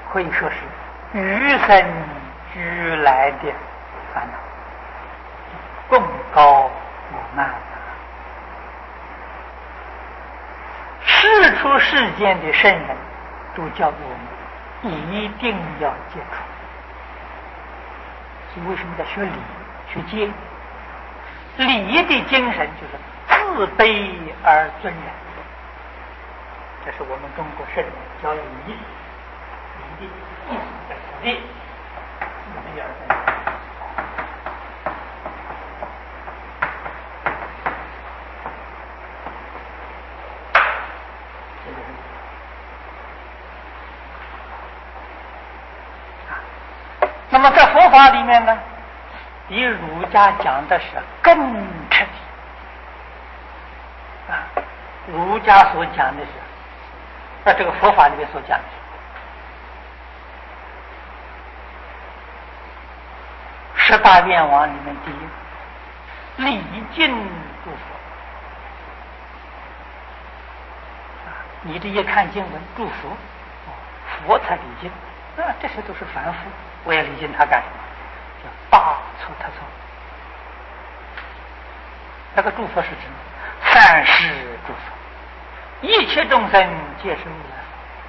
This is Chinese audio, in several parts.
可以说是与生俱来的烦恼，功高我慢。世出世间的圣人都教给我们一定要戒除。所以为什么在学礼学戒？礼的精神就是自卑而尊人，这是我们中国圣人教礼的意思在此地，自卑而尊人。那么在佛法里面呢，比儒家讲的是更彻底儒家所讲的是，这个佛法里面所讲的是18愿望里面第一，礼敬诸佛。你这一看经文，诸佛，佛才礼敬，这些都是凡夫，我要礼敬他干什么？叫大错特错。那个诸佛是指三世诸佛，一切众生皆是如来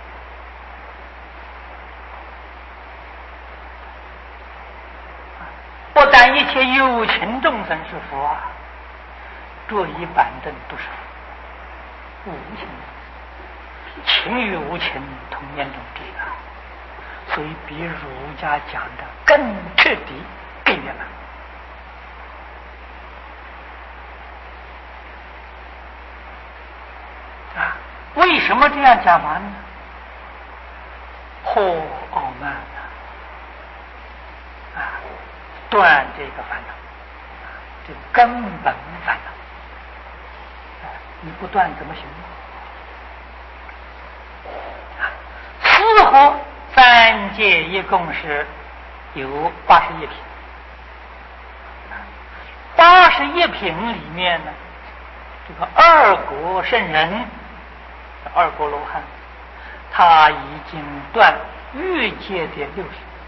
佛。不但一切有情众生是佛桌椅板凳都是佛，无情情与无情同源同质所以比儒家讲的更彻底更圆满。为什么这样讲法呢？破傲慢断这个烦恼，这个根本烦恼，你不断怎么行？似乎三界一共是有81品，81品里面呢，这个二果圣人，二果罗汉，他已经断欲界的60，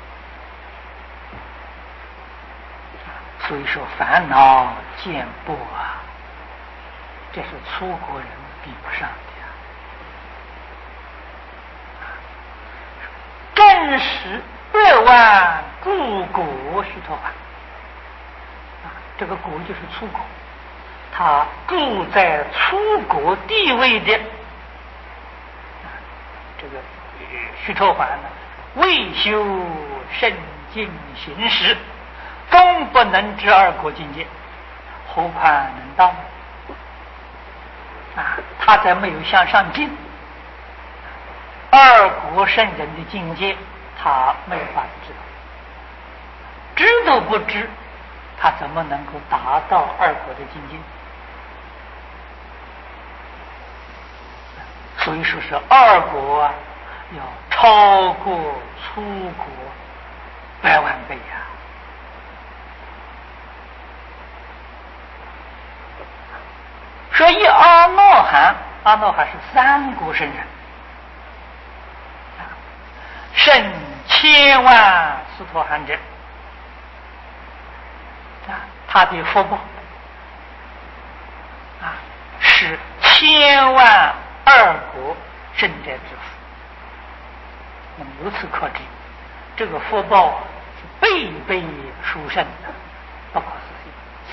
所以说烦恼见薄这是出国人比不上的。正是100万诸国须陀洹，这个国就是出国，他住在出国地位的这个须陀洹呢，未修圣境行识，终不能至二果境界，何况能到他在没有向上进二果圣人的境界，他没有法子知都不知，他怎么能够达到二果的境界？所以说是二果要超过出国100万倍所以阿那含是3果圣人，胜千万斯陀含者，他的福报是1000万二果圣者之福。那么由此可知，这个福报是倍倍殊胜的，不可思议。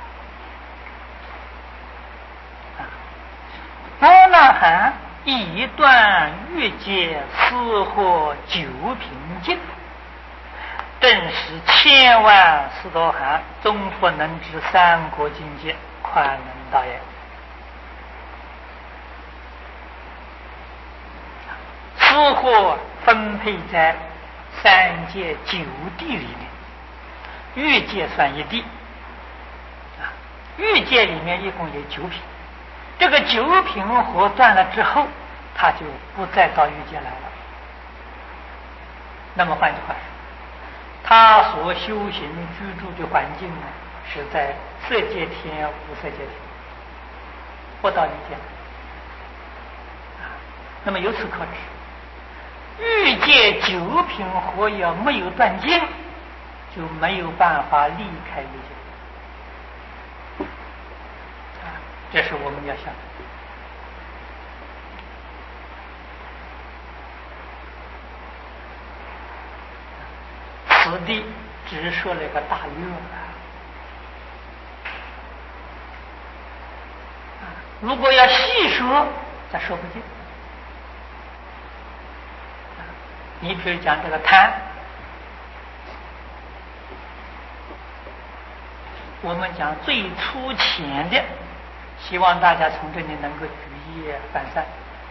阿那含一段欲界思惑9品境，正是1000万斯陀含终不能至3果境界，宽能到也。思惑分配在3界9地里面，欲界算一地欲界里面一共有9品，这个9品火断了之后，他就不再到欲界来了。那么换句话说，他所修行居住的环境呢，是在色界天、无色界天，不到欲界。那么由此可知， 欲界九品火药没有断尽，就没有办法离开欲界。这是我们要想的。此地只说了一个大约如果要细说，咱说不尽。你比如讲这个贪，我们讲最粗浅的，希望大家从这里能够举一反三。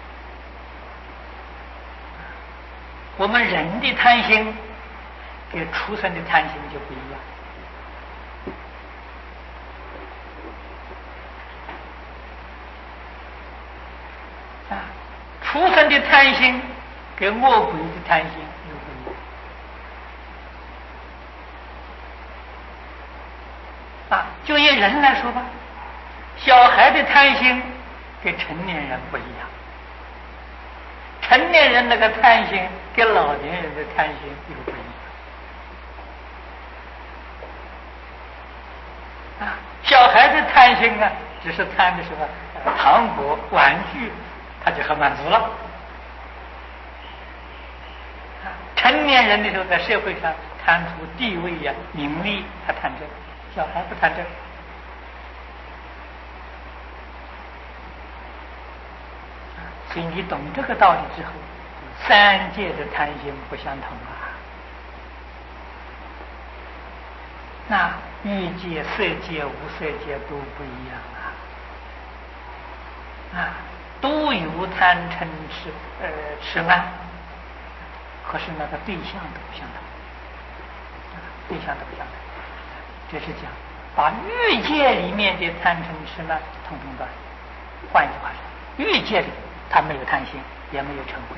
我们人的贪心跟畜生的贪心就不一样。畜生的贪心跟魔鬼的贪心又不一样。就以人来说吧，小孩的贪心跟成年人不一样。成年人那个贪心跟老年人的贪心又不一样。小孩的贪心啊，只是贪的什么糖果、玩具，他就很满足了。成年人的时候，在社会上贪图地位呀、名利，他贪这个；小孩不贪这个。所以你懂这个道理之后，三界的贪心不相同那欲界、色界、无色界都不一样都有贪嗔痴慢，可是那个对象都不相同，对象都不相同。这是讲把欲界里面的贪嗔痴慢统统断。换一句话说，欲界里他没有贪心，也没有嗔恚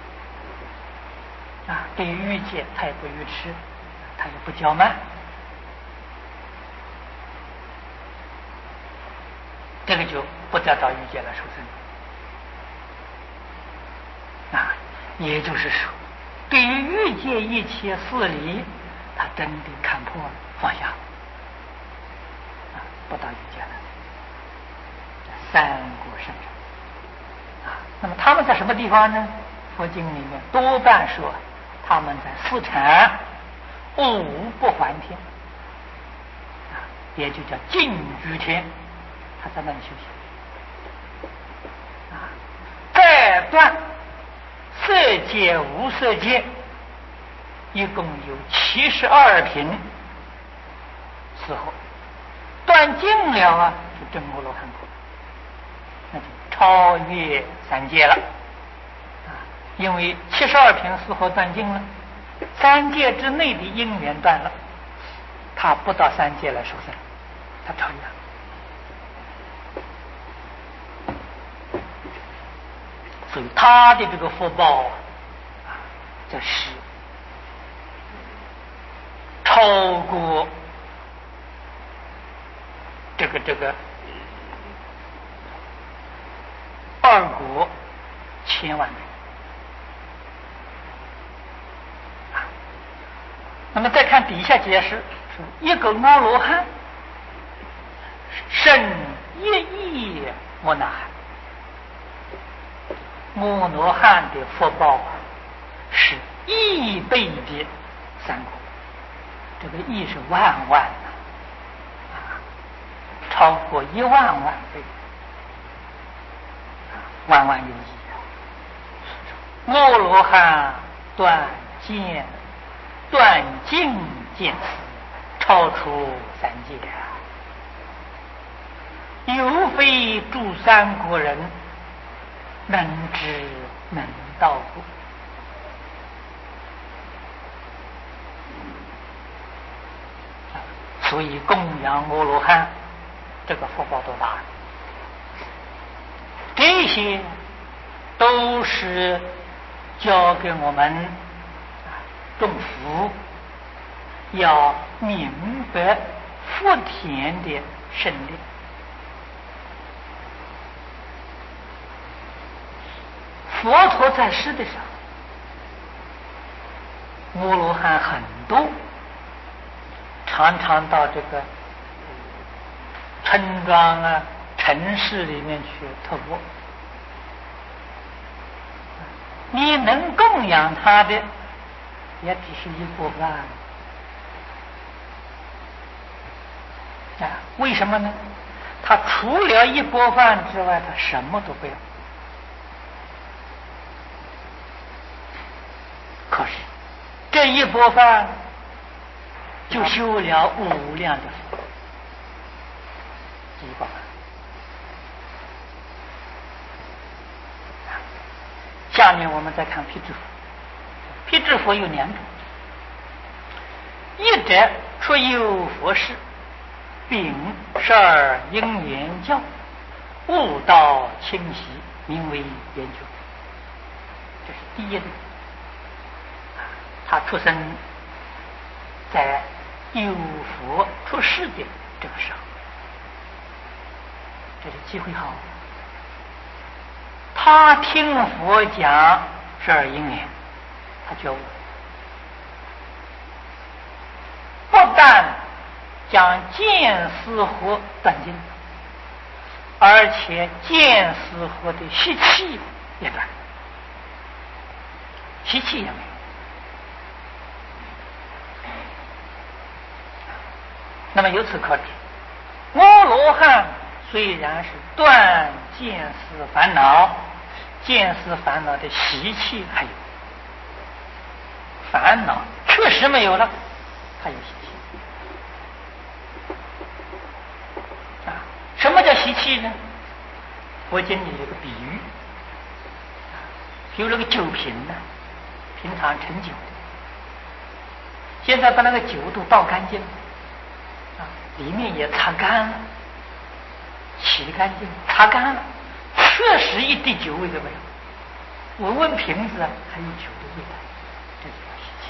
对于欲界他也不愚痴，他也不骄慢。这个就不再到欲界来受生也就是说，对于欲界一切事理，他真的看破了，放下不到欲界了。三果圣人那么他们在什么地方呢？佛经里面多半说他们在四禅五不还天也就叫净居天，他在那里休息再断色界无色界，一共有72品时候断尽了就证阿罗汉果，那就超越三界了因为72品时候断尽了，三界之内的因缘断了，他不到三界来受生，他超越了。所以他的这个福报这是超过这个二果1000万倍。那么再看底下解释，说一个阿罗汉胜1亿阿那含。阿罗汉的福报是1倍的三果，这个亿是万超过1万倍，万有余阿罗汉断尽见此，超出三界犹非诸三国人能知能道故。所以供养阿罗汉这个福报多大，这些都是教给我们众福要明白福田的胜利。佛陀在世的时候阿罗汉很多，常常到这个村庄啊、城市里面去托钵。你能供养他的，也只是一钵饭啊？为什么呢？他除了一钵饭之外，他什么都不要。可是这一钵饭就修了无量的福。一钵饭。下面我们再看辟支佛。辟支佛有两种，一者出有佛事，秉12因缘教，悟道清晰，名为圆觉。这是第一类。他出生在有佛出世的这个时候，这是机会好。他听佛讲12因缘，他觉悟，不但讲见思惑断尽，而且见思惑的习气也断，习气也没有。那么由此可知，阿罗汉虽然是断见思烦恼，见思烦恼的习气还有，烦恼确实没有了，他有习气啊。什么叫习气呢？佛经里有个比喻，比如那个酒瓶呢，平常盛酒，现在把那个酒都倒干净了啊，里面也擦干了，洗干净，擦干了，确实一滴酒味都没有。闻闻瓶子还有酒的味道，这就叫习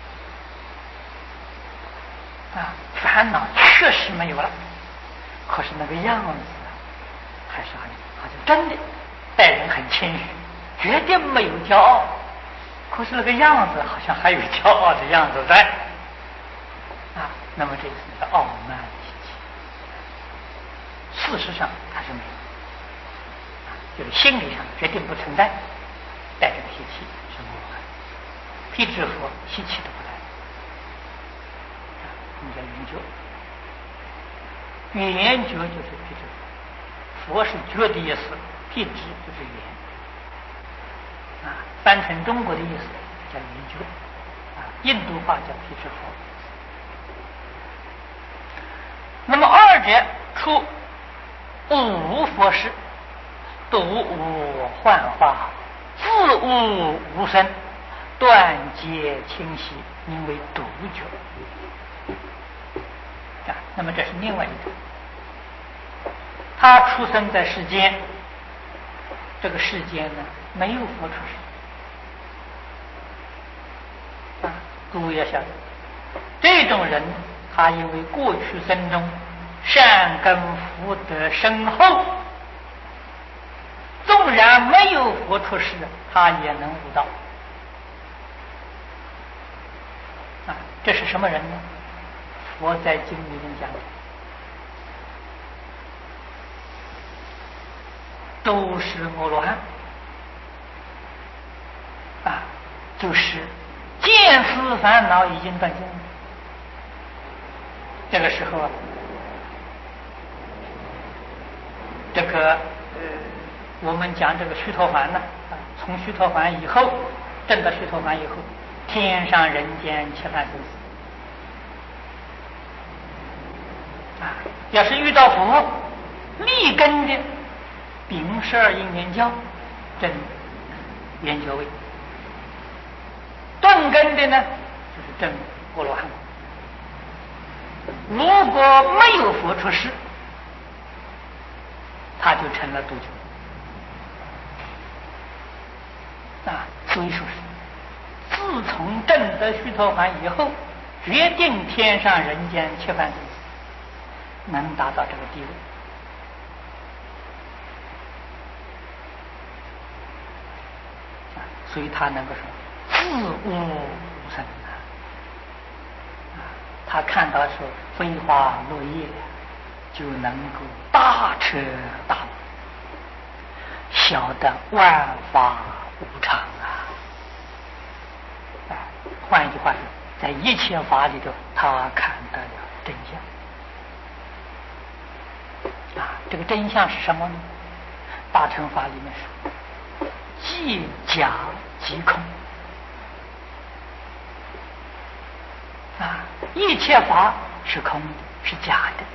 气啊。烦恼确实没有了，可是那个样子还是好像真的待人很谦虚，绝对没有骄傲，可是那个样子好像还有骄傲的样子在啊。那么这是叫傲慢的习气，事实上还是没有啊，就是心理上决定不存在，带这个习气是阿罗汉。辟支佛习气都不带，我们叫圆觉。圆觉就是辟支佛，佛是觉的意思，辟支就是圆啊，翻成中国的意思叫圆觉啊，印度话叫辟支佛。那么二者出无佛事，度我幻化，自悟无生，断结清晰，名为独觉啊。那么这是另外一种，他出生在世间，这个世间呢没有佛出世啊。诸位要晓得，这种人他因为过去生中善根福德深厚，纵然没有佛出世，他也能悟道啊。这是什么人呢？佛在经里面讲的，都是阿罗汉啊，就是见思烦恼已经断尽了。这个时候啊，这个我们讲这个须陀洹呢，从须陀洹以后，证到须陀洹以后，天上人间七凡生死啊，要是遇到佛，立根的秉12因缘教，证圆觉位；顿根的呢，就是证阿罗汉。如果没有佛出世，他就成了独觉啊。所以说是自从证得须陀洹以后，决定天上人间七凡生死，能达到这个地位啊。所以他能够说自悟无生啊。 他看到说飞花落叶，就能够大彻大悟，晓得万法无常啊！换一句话说，在一切法里头，他看到了真相啊！这个真相是什么呢？大乘法里面说，即假即空啊！一切法是空的，是假的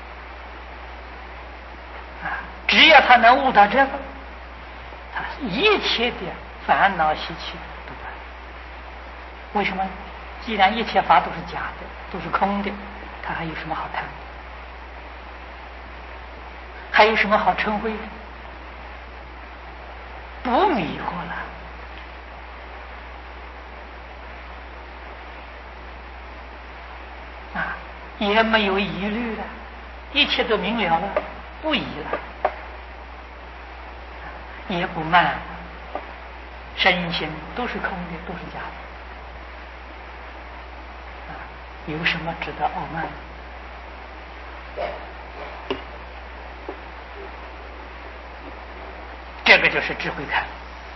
啊！只要他能悟到这个，他一切的烦恼习气都断。为什么？既然一切法都是假的，都是空的，他还有什么好谈的？还有什么好嗔恚的？不迷惑了啊，也没有疑虑了，一切都明了了，不疑了，也不慢了，身心都是空的，都是假的。有什么值得傲慢？这个就是智慧开，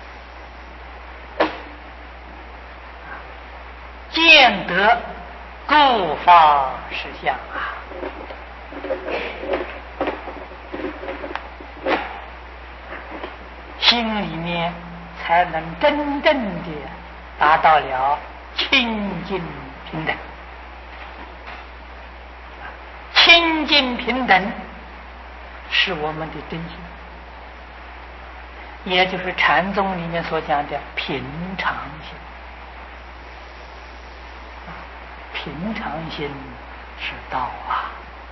见得故法实相啊！心里面才能真正的达到了清净平等。清净平等是我们的真心，也就是禅宗里面所讲的平常心。平常心是道啊！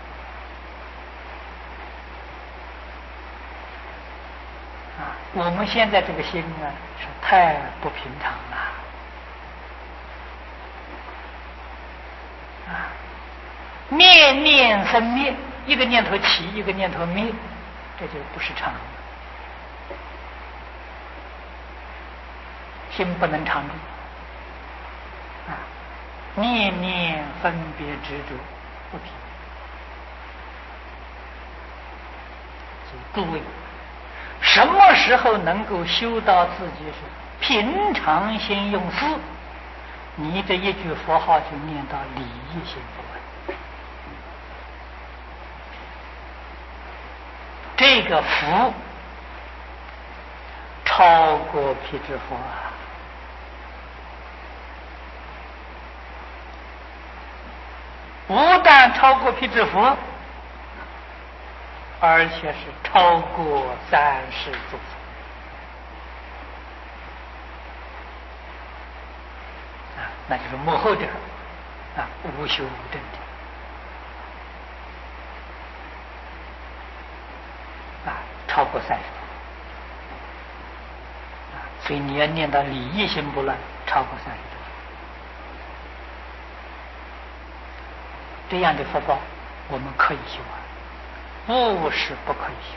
我们现在这个心啊，是太不平常了啊！念念生灭，一个念头起，一个念头灭，这就不是常了。心不能常住啊！念念分别执着不平。所以各位，什么时候能够修到自己是平常心用事？你这一句佛号就念到理义心不乱。这个福超过辟支佛啊！不但超过辟支佛，而且是超过三世诸佛啊！那就是幕后者啊，无修无证的啊，超过三世啊！所以你要念到理义心不乱，超过三世诸佛。这样的福报我们可以修啊，不是不可以修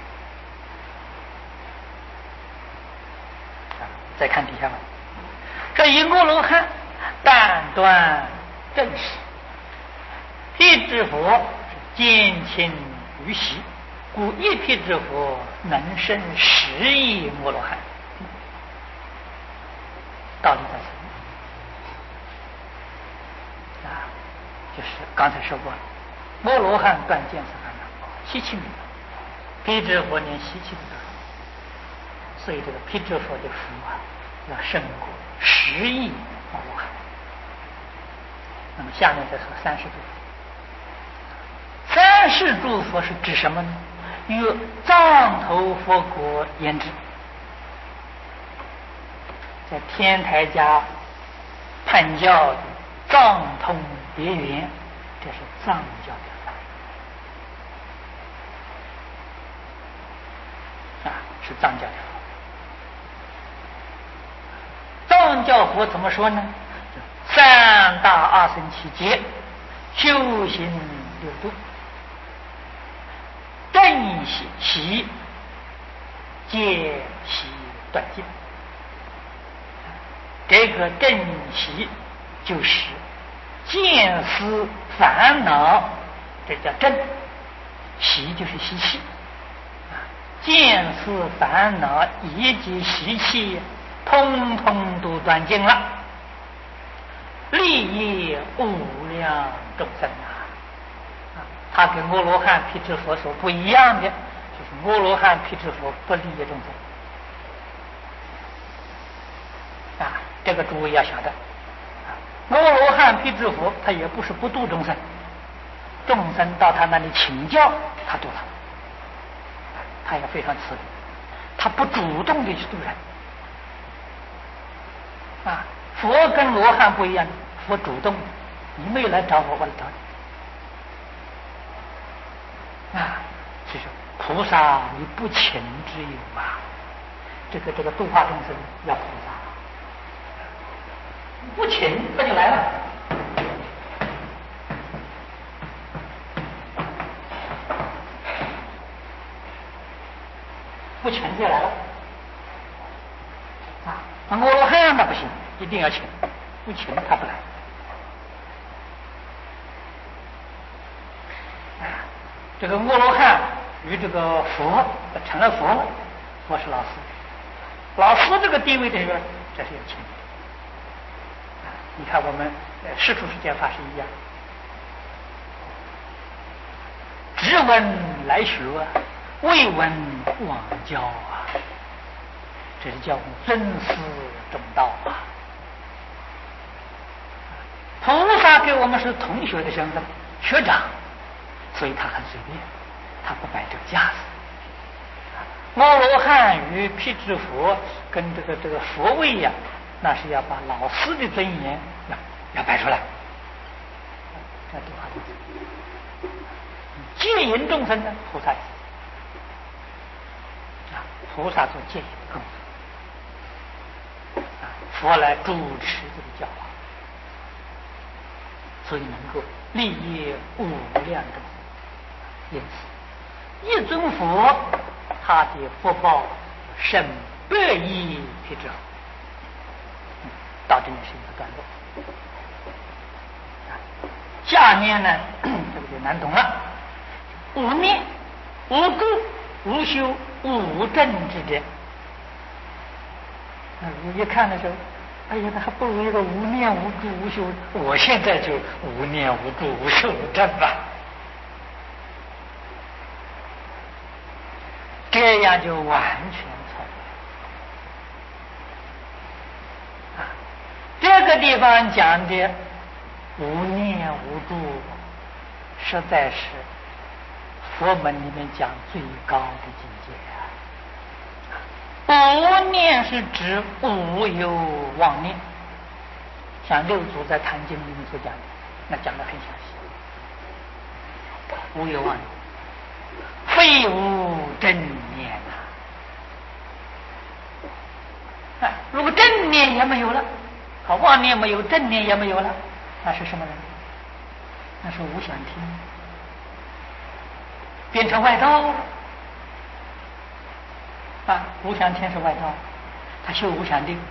啊！再看底下吧，这一阿罗汉但断正实，辟支佛见轻于习，故一辟支佛能生10亿阿罗汉。道理在此啊，就是刚才说过了，阿罗汉断见思烦恼，习气没有，辟支佛连习气都有，所以这个辟支佛的福啊，要胜过10亿阿罗汉。那么下面再说三世诸佛。三世诸佛是指什么呢？与藏头佛国言之，在天台家判教的藏通别圆，这是藏教的是藏教的。藏教佛怎么说呢？三大阿僧祇劫，修行六度，正习戒习断尽。这个正习就是见思烦恼，这叫正；习就是习气。见思烦恼以及习气，通通都断尽了，利益无量众生他跟阿罗汉、辟支佛所不一样的，就是阿罗汉、辟支佛不利益众生这个诸位要晓得。阿罗汉、辟支佛他也不是不度众生，众生到他那里请教，他度他也非常慈悲，他不主动的去度人佛跟罗汉不一样，佛主动，你没有来找我，我来找你其实菩萨你不请之有这个度化众生要菩萨，不请他就来了。不请就来了阿罗汉那不行，一定要请，不请他不来这个阿罗汉与这个佛成了佛了，佛是老师，老师这个地位这个这是要请你看我们世出世间法是一样，只闻来学未闻往教这是叫尊师重道菩萨给我们是同学的身份，学长，所以他很随便，他不摆这个架子。阿罗汉与辟支佛跟这个佛位那是要把老师的尊严要摆出来。这句话戒引众生呢，菩萨菩萨做戒引的工作佛来主持这个教化，所以能够利益无量众生。因此一尊佛他的福报胜百亿辟支佛。到这里是一个段落下面呢这个就难懂了。无念无住无修无正之者，你一看的时候，哎呀，那还不如一个无念无住无修，我现在就无念无住无修无正吧，这样就完全错了这个地方讲的无念无住，实在是佛门里面讲最高的境界无念是指无有妄念，像六祖在《坛经》里面所讲的，那讲得很详细。无有妄念，非无正念如果正念也没有了，妄念没有，正念也没有了，那是什么人？那是无想天，变成外道了无想天是外道，他修无想定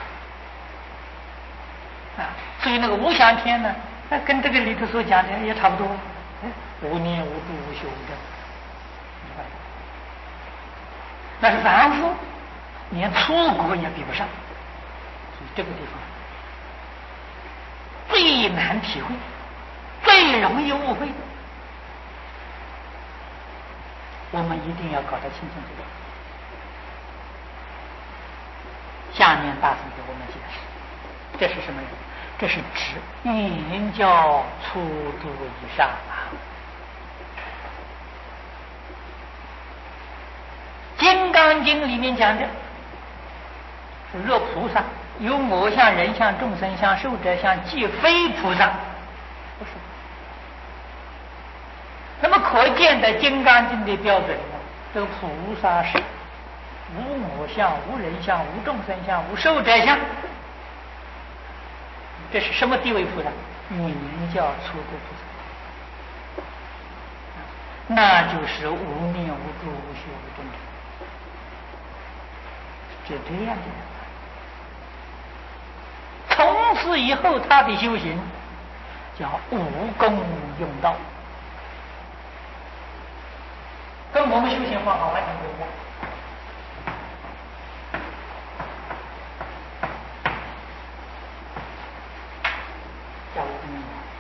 所以那个无想天呢，跟这个里头所讲的也差不多，无念无住无修无正，那是凡夫，连出国也比不上。所以这个地方最难体会，最容易误会，我们一定要搞得清清楚楚。下面大师给我们解释，这是什么人？这是指言教初住以上金刚经》里面讲的，若菩萨有我相、人相、众生相、寿者相，即非菩萨。不是。那么可见在《金刚经》的标准，这个菩萨是无我相、无人相、无众生相、无寿者相。这是什么地位菩萨？言教初度菩萨，那就是无念无住无修无正者，是这样的。从此以后，他的修行叫无功用道，跟我们修行方法完全不一样。叫无功用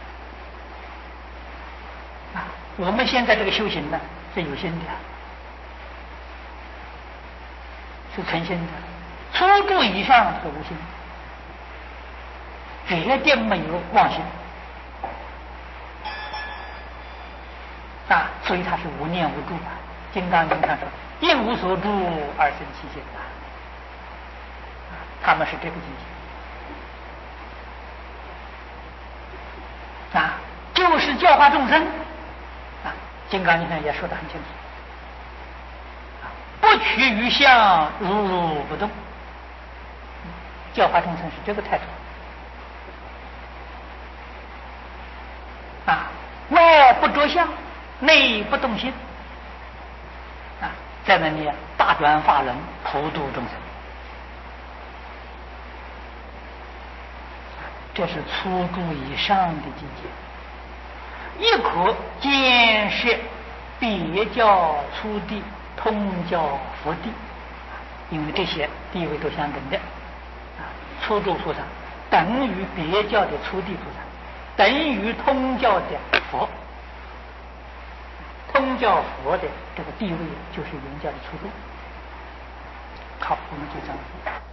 道啊！我们现在这个修行呢，是有心的，是存心的，初住以上是无心，决定没有妄心啊，所以它是无念无住啊。金刚经上说：“应无所住而生其心”啊，他们是这个境界啊，就是教化众生啊。金刚经上也说得很清楚。不取于相，如不动。教化众生是这个态度啊，外不着相，内不动心啊，在那里大转法轮，普度众生。这是初住以上的境界，亦可兼摄别教初地、通教佛地，因为这些地位都相等的啊。初住菩萨等于别教的初地菩萨，等于通教的佛。通教佛的这个地位就是原教的初住。好，我们就这样。